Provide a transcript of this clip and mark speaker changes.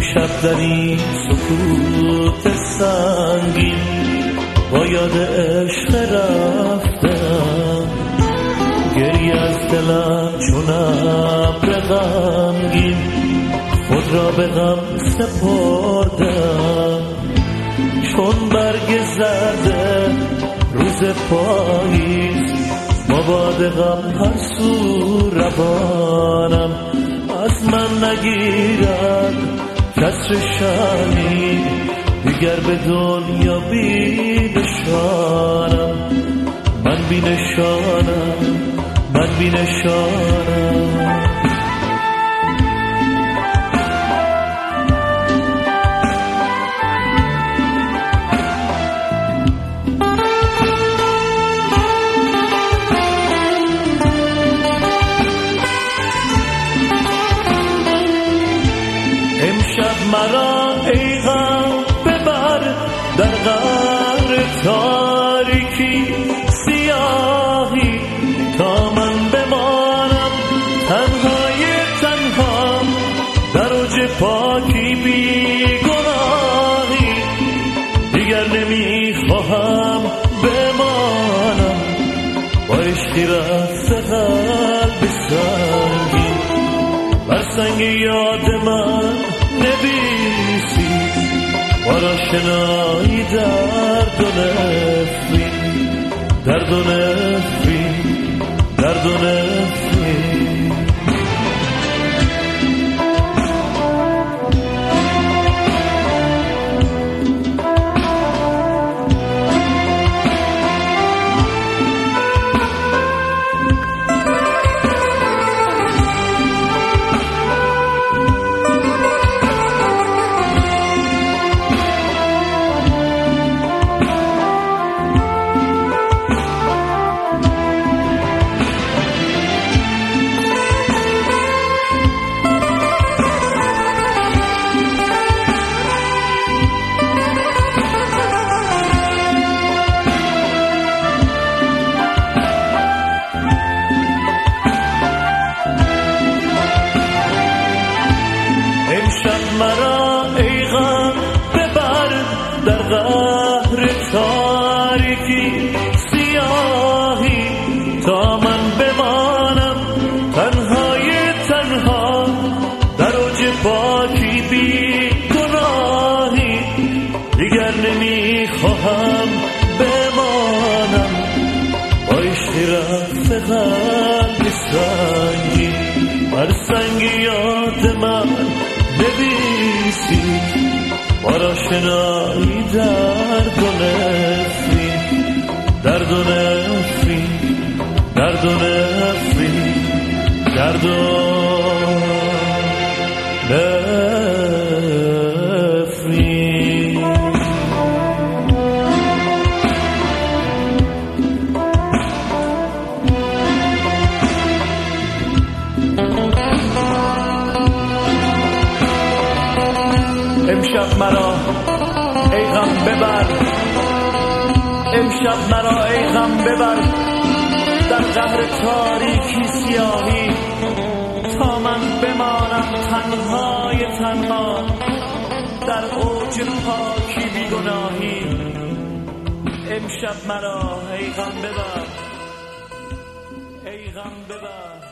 Speaker 1: امشب در این سکوت سنگین با یاد عشق رفتم، گریه از دلم چون ابر غمگین خود را به غم سپردم. چون برگ زرد روز پاییز با باد غم هر سو روانم، از من نگیرد کسر شانی دیگر به دنیا بی نشانم. من بی نشانم، من بی نشانم. امشب مرا ای غم ببر در قعر تاریکی سیاهی تا من بمانم تنهای تنها در اوج پاکی بی گناهی. دیگر نمیخواهم بمانم با عشقی رفته قلب سنگین، بر سنگ یاد من نویسی با آشنایی درد و نفرین، درد و نفرین، درد و نفرین. مرا ای غم ببر در قعر تاریکی سیاهی تا من بمانم تنهای تنها در اوج پاکی بی گناهی. دیگر نمیخواهم بمانم با عشقی رفته قلب سنگین، بر سنگ یاد من نویسی با آشنایی درد و نفرین، درد و نفرین، درد و نفرین، درد و نفرین. امشب مرا ای غم ببر، امشب مرا ای غم ببر در قعر تاریکی سیاهی تا من بمانم تنهای تنها در اوج پاکی بی گناهی. امشب مرا ای غم ببر، ای غم ببر.